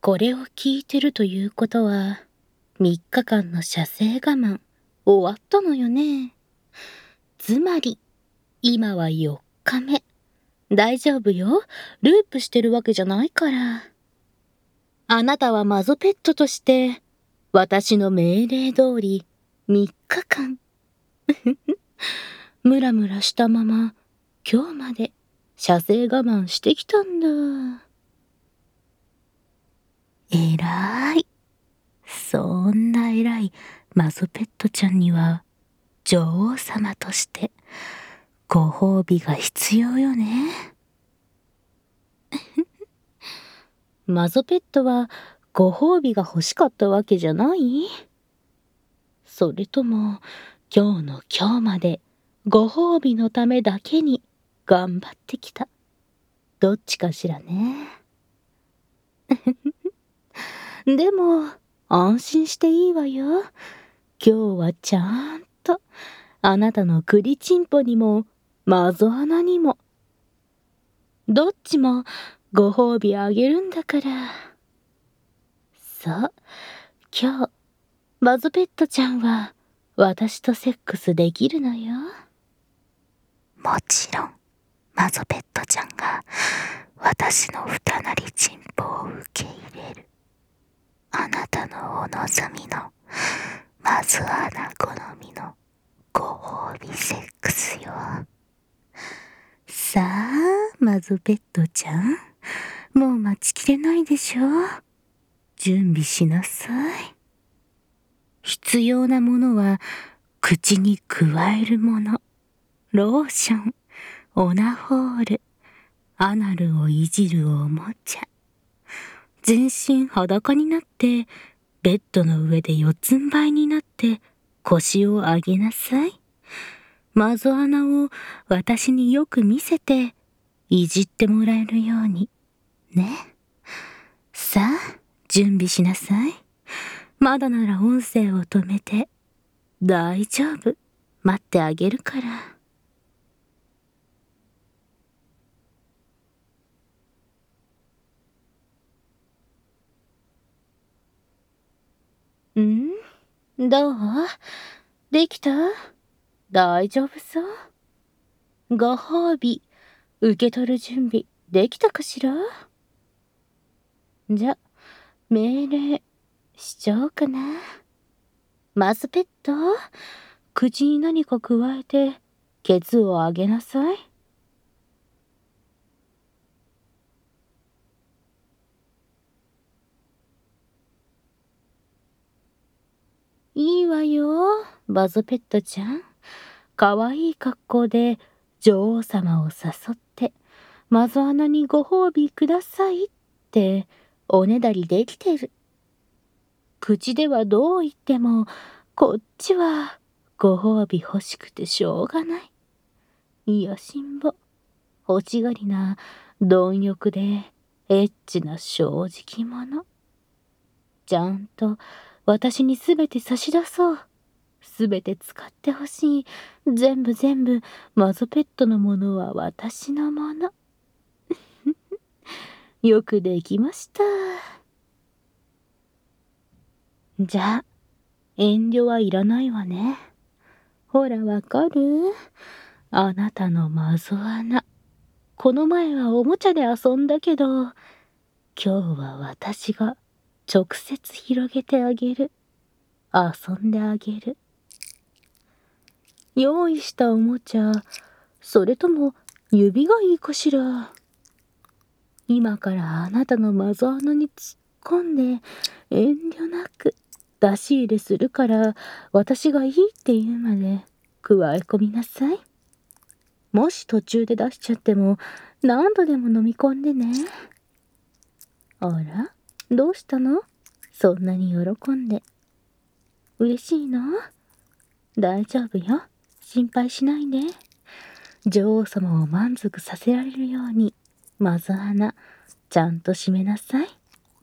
これを聞いてるということは、3日間の射精我慢、終わったのよね。つまり、今は4日目。大丈夫よ。ループしてるわけじゃないから。あなたはマゾペットとして、私の命令通り、3日間。ムラムラしたまま、今日まで射精我慢してきたんだ。えらい。そんな偉いマゾペットちゃんには、女王様として、ご褒美が必要よね。マゾペットは、ご褒美が欲しかったわけじゃない？それとも、今日の今日まで、ご褒美のためだけに、頑張ってきた。どっちかしらね。でも、安心していいわよ。今日はちゃんと、あなたの栗チンポにも、マゾ穴にも、どっちもご褒美あげるんだから。そう、今日、マゾペットちゃんは、私とセックスできるのよ。 もちろん、マゾペットちゃんが、私の二なりチンポを受け入れる。あなたのお望みの、マゾ穴好みの、ご褒美セックスよ。 さあ、マゾペットちゃん。もう待ちきれないでしょ。準備しなさい。必要なものは、口に加えるもの。ローション、オナホール、アナルをいじるおもちゃ。全身裸になって、ベッドの上で四つん這いになって、腰を上げなさい。マゾ穴を私によく見せて、いじってもらえるように。ね。さあ、準備しなさい。まだなら音声を止めて。大丈夫。待ってあげるから。どう？できた？大丈夫そう？ご褒美、受け取る準備、できたかしら？じゃ、命令、しちゃおうかな。マスペット、口に何か加えて、ケツを上げなさい。いいわよ、バズペットちゃん。かわいい格好で女王様を誘って、マゾ穴にご褒美くださいっておねだりできてる。口ではどう言っても、こっちはご褒美欲しくてしょうがない。いやしんぼ、欲しがりな貪欲でエッチな正直者。ちゃんと私にすべて差し出そう。すべて使ってほしい。全部マゾペットのものは私のもの。よくできました。じゃあ、遠慮はいらないわね。ほらわかる？あなたのマゾ穴。この前はおもちゃで遊んだけど、今日は私が直接広げてあげる。遊んであげる。用意したおもちゃ、それとも指がいいかしら。今からあなたのマゾ穴に突っ込んで遠慮なく出し入れするから私がいいって言うまで加え込みなさい。もし途中で出しちゃっても何度でも飲み込んでね。あら、どうしたの？そんなに喜んで。嬉しいの？大丈夫よ。心配しないで。女王様を満足させられるように、マゾ穴、ちゃんと閉めなさい。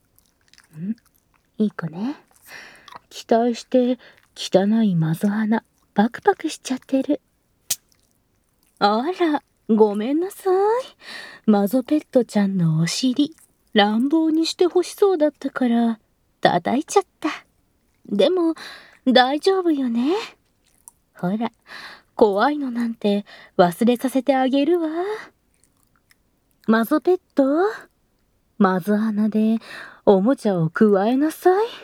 いい子ね。期待して、汚いマゾ穴、パクパクしちゃってる。あら、ごめんなさい。マゾペットちゃんのお尻、 乱暴にしてほしそうだったから叩いちゃった。でも大丈夫よね。ほら、怖いのなんて忘れさせてあげるわ。マゾペット、マゾ穴でおもちゃをくわえなさい。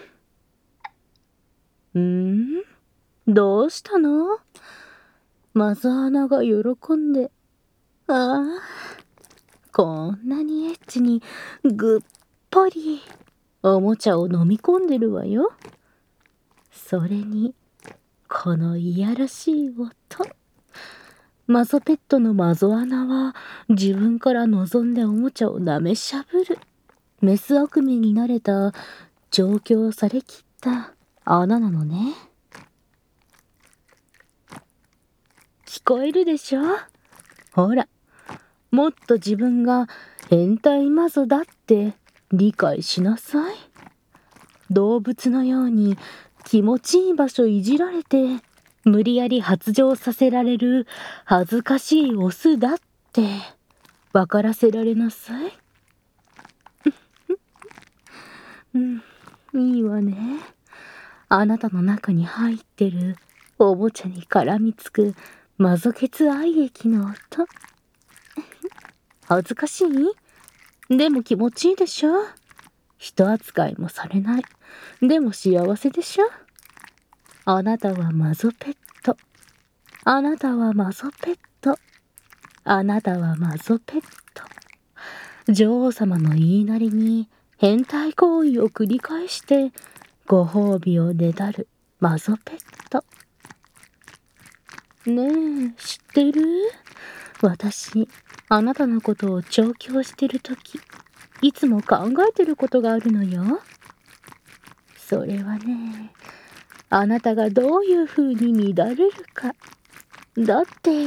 どうしたの？マゾ穴が喜んで。ああ、こんなにエッチにぐっぽりおもちゃを飲み込んでるわよ。それにこのいやらしい音。マゾペットのマゾ穴は自分から望んでおもちゃを舐めしゃぶるメス悪魔になれた調教されきった穴なのね。聞こえるでしょ？ほら、もっと自分が変態マゾだって理解しなさい。動物のように気持ちいい場所いじられて無理やり発情させられる恥ずかしいオスだって分からせられなさい。いいわね。あなたの中に入ってるおもちゃに絡みつくマゾケツ愛液の音。恥ずかしい？でも気持ちいいでしょ？人扱いもされない。でも幸せでしょ？あなたはマゾペット。あなたはマゾペット。あなたはマゾペット。女王様の言いなりに変態行為を繰り返してご褒美をねだるマゾペット。ねえ、知ってる？私、あなたのことを調教してるとき、いつも考えてることがあるのよ。それはね、あなたがどういう風に乱れるか。だって、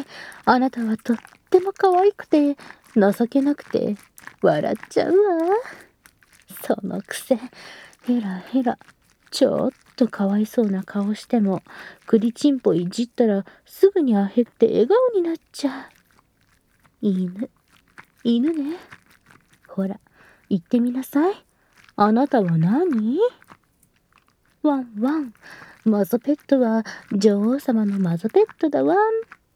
あなたはとっても可愛くて、情けなくて、笑っちゃうわ。そのくせ、ヘラヘラ、ちょっとかわいそうな顔しても、栗ちんぽいじったらすぐにあへって笑顔になっちゃう。犬ね。ほら、言ってみなさい。あなたは何？ワンワン。マゾペットは女王様のマゾペットだわん。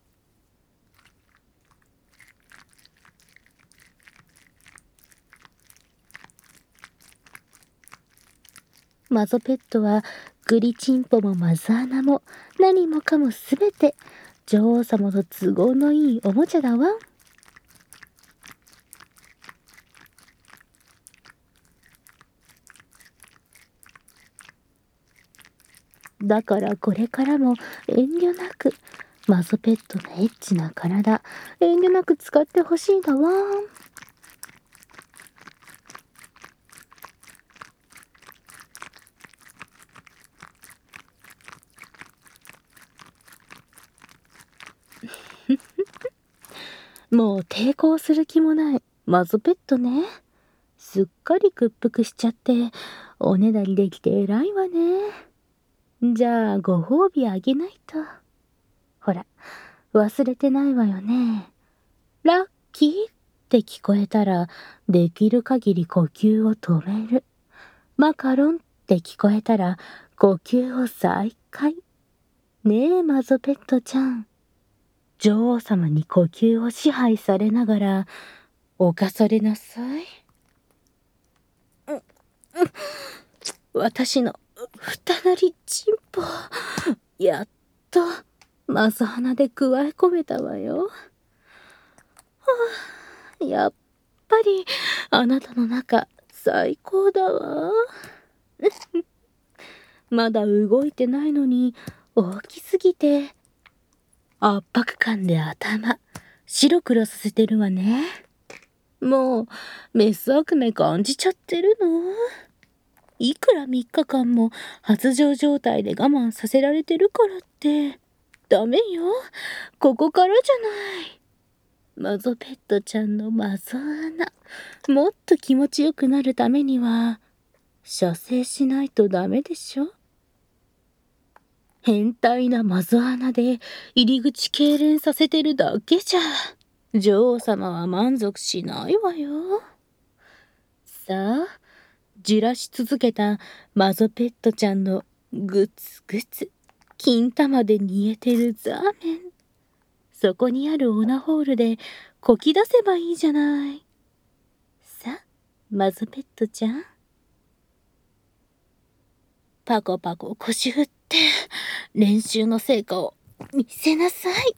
マゾペットはグリチンポもマゾ穴も何もかもすべて女王様の都合のいいおもちゃだわん。だからこれからも遠慮なくマゾペットのエッチな体遠慮なく使ってほしいだわん。もう抵抗する気もないマゾペットね。すっかり屈服しちゃっておねだりできて偉いわね。じゃあご褒美あげないと。ほら、忘れてないわよね。ラッキーって聞こえたらできる限り呼吸を止める。マカロンって聞こえたら呼吸を再開。ねえマゾペットちゃん。女王様に呼吸を支配されながら犯されなさい。私の二なりちんぽ、やっとマゾ鼻でくわえ込めたわよ。やっぱりあなたの中最高だわ。まだ動いてないのに大きすぎて圧迫感で頭白黒させてるわね。もうメス悪魔感じちゃってるの。いくら3日間も発情状態で我慢させられてるからってダメよ。ここからじゃない。マゾペットちゃんのマゾ穴もっと気持ちよくなるためには射精しないとダメでしょ。変態なマゾ穴で入り口痙攣させてるだけじゃ女王様は満足しないわよ。 さあ、じらし続けたマゾペットちゃんのぐつぐつ金玉で煮えてるザーメン。そこにあるオナホールでこき出せばいいじゃない。さあ、マゾペットちゃん。パコパコ腰振って練習の成果を見せなさい。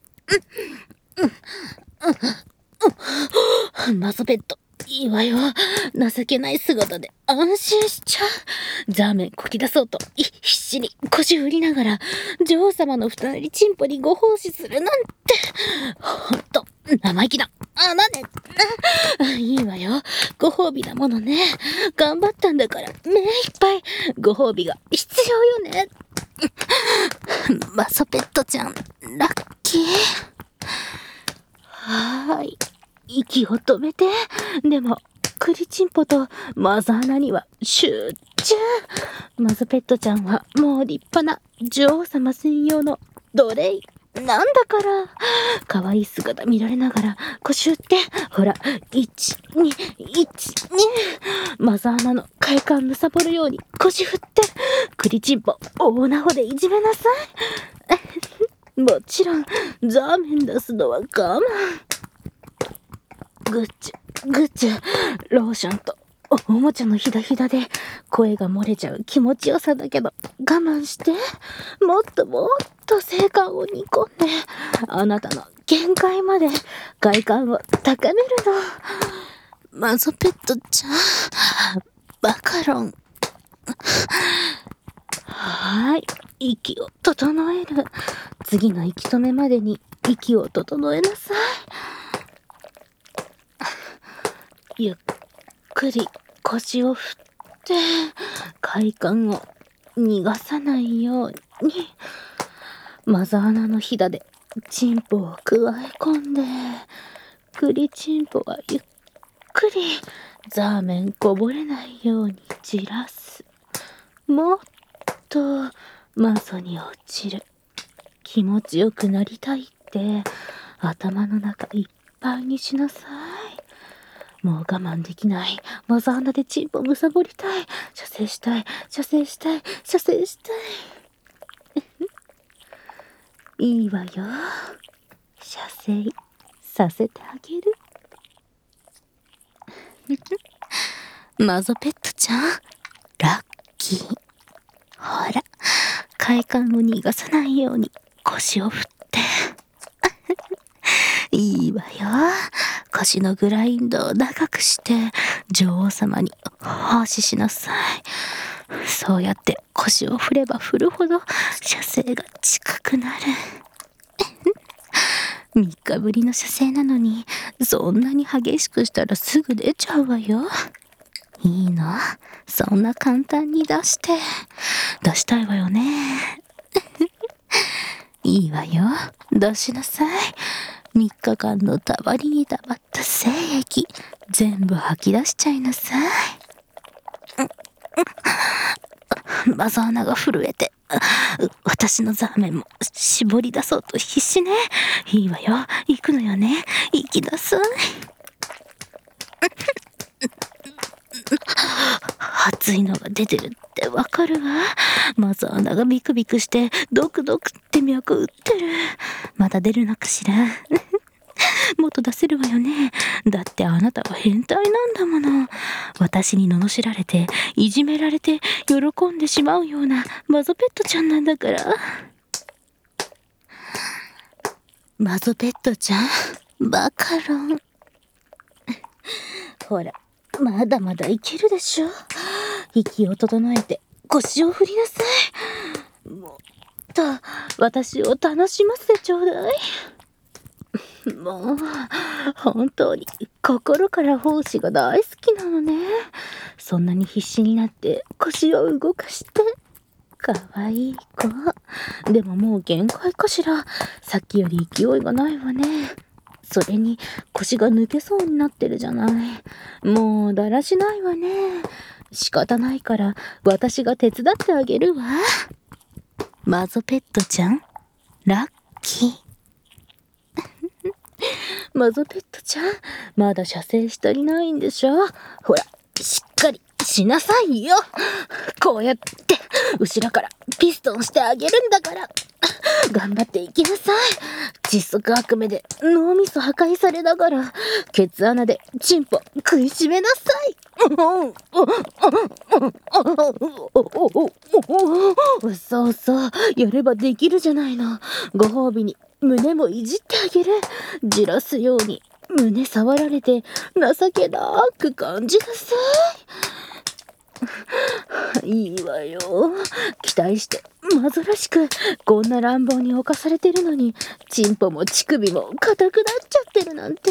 マゾペット、いいわよ。情けない姿で安心しちゃう。ザーメンこき出そうと必死に腰振りながら女王様の二人チンポにご奉仕するなんて、ほんと生意気な。なんでいいわよ。ご褒美なものね。頑張ったんだから目いっぱいご褒美が必要よね。 マゾペットちゃん、ラッキー。 はーい。息を止めて。でも、クリチンポとマザーナには集中。マゾペットちゃんはもう立派な女王様専用の奴隷なんだから。可愛い姿見られながら腰打って、ほら、マザーナの快感むさぼるように腰振って、クリチンポ大なほでいじめなさい。もちろん、ザーメン出すのは我慢。グッチュ、グッチュ、ローションとおもちゃのひだひだで声が漏れちゃう気持ちよさだけど我慢して、もっともっと性感を煮込んで、あなたの限界まで快感を高めるの。 マゾペットちゃん、バカロン。 はーい、息を整える。次の息止めまでに息を整えなさい。ゆっくり腰を振って快感を逃がさないように、マザーナのひだでチンポを加え込んで、クリチンポはゆっくりザーメンこぼれないようにじらす。もっとマゾに落ちる。気持ちよくなりたいって頭の中いっぱいにしなさい。もう我慢できない。マザーナでチンポむさぼりたい。射精したい。射精したい。射精したい。いいわよ。射精させてあげる。 マゾペットちゃん、ラッキー。ほら、快感を逃がさないように腰を振って。いいわよ。腰のグラインドを長くして女王様に奉仕しなさい。そうやって腰を振れば振るほど射精が近くなる。3日ぶりの射精なのにそんなに激しくしたらすぐ出ちゃうわよ。いいの？そんな簡単に出したいわよね。いいわよ。出しなさい。3日間のたまりにたまった精液全部吐き出しちゃいなさい。マザーナが震えて、私のザーメンも絞り出そうと必死ね。いいわよ。行くのよね。行きなさい。熱いのが出てるってわかるわ。マザーナがビクビクしてドクドクって脈打ってる。まだ出るのかしら。もっと出せるわよね。だってあなたは変態なんだもの。私に罵られていじめられて喜んでしまうようなマゾペットちゃんなんだから。マゾペットちゃん、バカロン。 ほら、まだまだいけるでしょ。息を整えて腰を振りなさい。もっと私を楽しませてちょうだい。もう本当に心から奉仕が大好きなのね。そんなに必死になって腰を動かして。かわいい子。でももう限界かしら。さっきより勢いがないわね。それに腰が抜けそうになってるじゃない。もうだらしないわね。仕方ないから私が手伝ってあげるわ。 マゾペットちゃん、ラッキー。 マゾペットちゃん、まだ射精し足りないんでしょ。ほら、 しっかりしなさいよ。こうやって後ろからピストンしてあげるんだから。頑張っていきなさい。窒息悪夢で脳みそ破壊されながらケツ穴でチンポ食いしめなさい。そうそう、やればできるじゃないの。ご褒美に胸もいじってあげる。じらすように胸触られて情けなく感じなさい。いいわよ。期待して煩らしくこんな乱暴に侵されてるのにチンポも乳首も硬くなっちゃってるなんて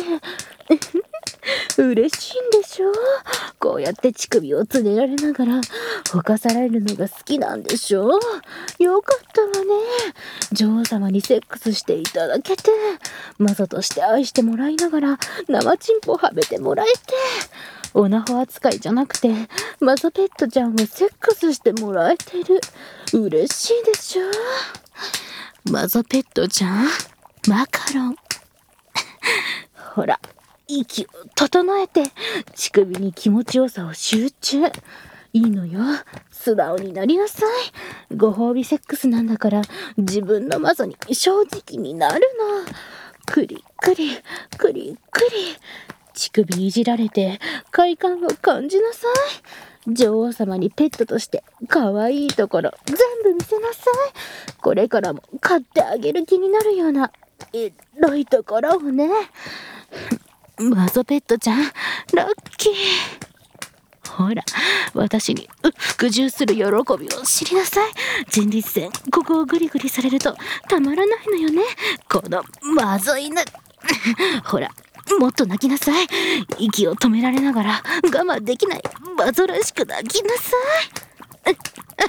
嬉しいんでしょ。こうやって乳首をつねられながら犯されるのが好きなんでしょ。よかったわね。女王様にセックスしていただけて、マゾとして愛してもらいながら生チンポはめてもらえて、オナホ扱いじゃなくてマゾペットちゃんをセックスしてもらえてる。嬉しいでしょ。マゾペットちゃん、マカロンほら、息を整えて乳首に気持ちよさを集中。いいのよ、素直になりなさい。ご褒美セックスなんだから自分のマゾに正直になるの。クリクリクリクリ乳首いじられて快感を感じなさい。女王様にペットとして可愛いところ全部見せなさい。これからも飼ってあげる気になるようなエロいところをね。マゾペットちゃん、ラッキー。ほら、私に服従する喜びを知りなさい。前立腺、ここをグリグリされるとたまらないのよね、このまずいな。ほら、もっと泣きなさい。息を止められながら我慢できないマゾらしく泣きなさい。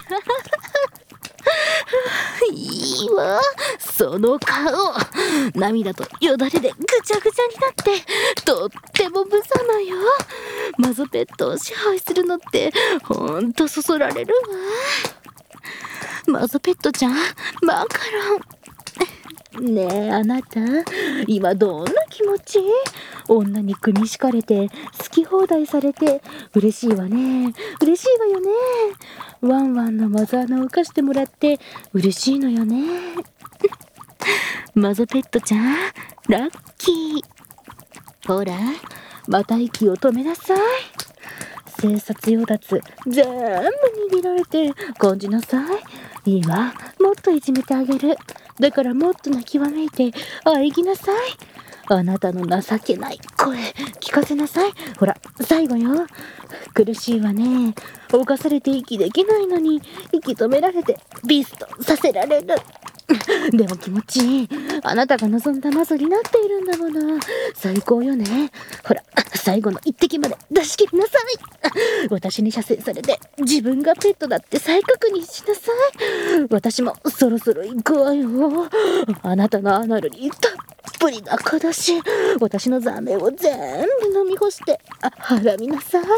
いいわ、その顔。涙とよだれでぐちゃぐちゃになってとっても無様よ。マゾペットを支配するのってほんとそそられるわ。マゾペットちゃん、マカロン。ねえあなた、今どんな気持ち？女に組み敷かれて好き放題されて嬉しいわね。嬉しいわよね。ワンワンのマゾ穴を浮かしてもらって嬉しいのよね。マゾペットちゃん、ラッキー。ほら、また息を止めなさい。生殺与奪全部握られて感じなさい。いいわ、もっといじめてあげる。だからもっと泣きわめいて喘ぎなさい。あなたの情けない声聞かせなさい。ほら、最後よ。苦しいわね。犯されて息できないのに息止められてビストさせられる。でも気持ちいい。あなたが望んだマゾになっているんだもの。最高よね。ほら、最後の一滴まで出し切りなさい。私に射精されて自分がペットだって再確認しなさい。私もそろそろ行くわよ。あなたのアナルにたっぷりなかだし、私のザメを全部飲み干して腹みなさい。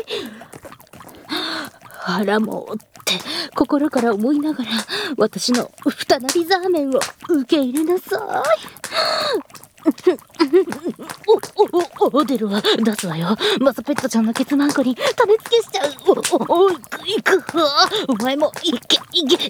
腹もって心から思いながら私の二なりザーメンを受け入れなさい。出るわ、出すわよ。マゾペットちゃんのケツマンコに種付けしちゃう。行くわ。お前も行け。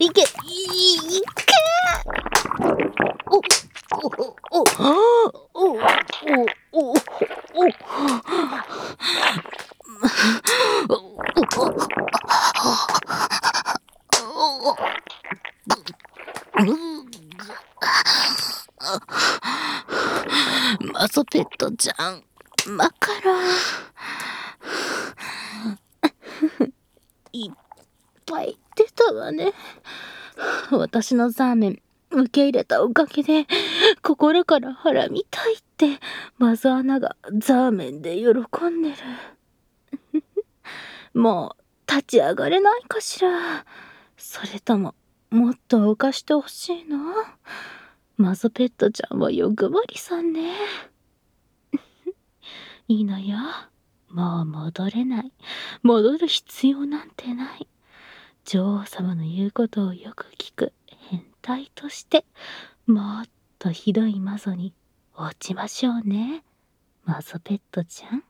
マゾペットちゃん、マカロン。いっぱい出たわね。私のザーメン受け入れたおかげで心から腹みたいってマゾ穴がザーメンで喜んでる。もう立ち上がれないかしら。それとももっと犯してほしいの？マゾペットちゃんは欲張りさんね。いいのよ。もう戻れない。戻る必要なんてない。女王様の言うことをよく聞く変態としてもっとひどいマゾに落ちましょうね。マゾペットちゃん。